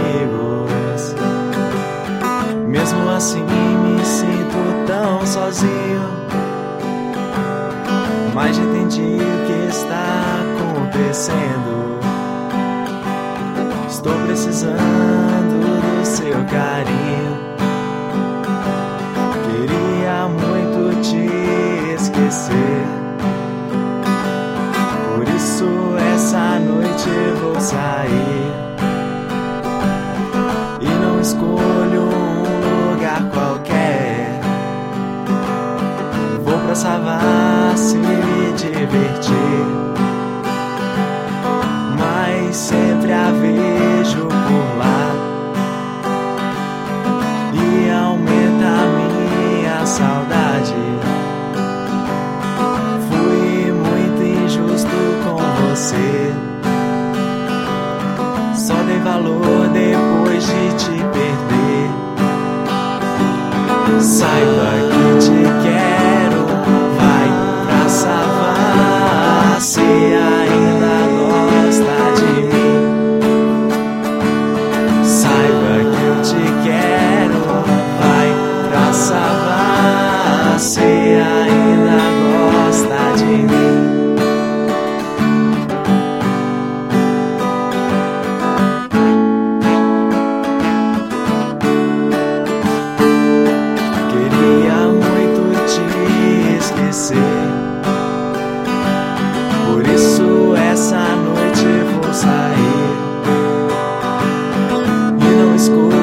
amigos. Mesmo assim me sinto tão sozinho, mas já entendi o que está acontecendo. Estou precisando do seu carinho. Queria muito te esquecer, por isso essa noite vou sair e não escolho um lugar qualquer. Vou pra Savassi me divertir, mas sempre a vejo por lá e aumenta a minha saudade. Fui muito injusto com você, só dei valor depois de te perder. Saiba que te quero, vai pra Savassi, ainda gosta de mim. Saiba que eu te quero, vai pra Savassi, ainda gosta de mim. Queria muito te esquecer, por isso essa noite vou sair e não escolho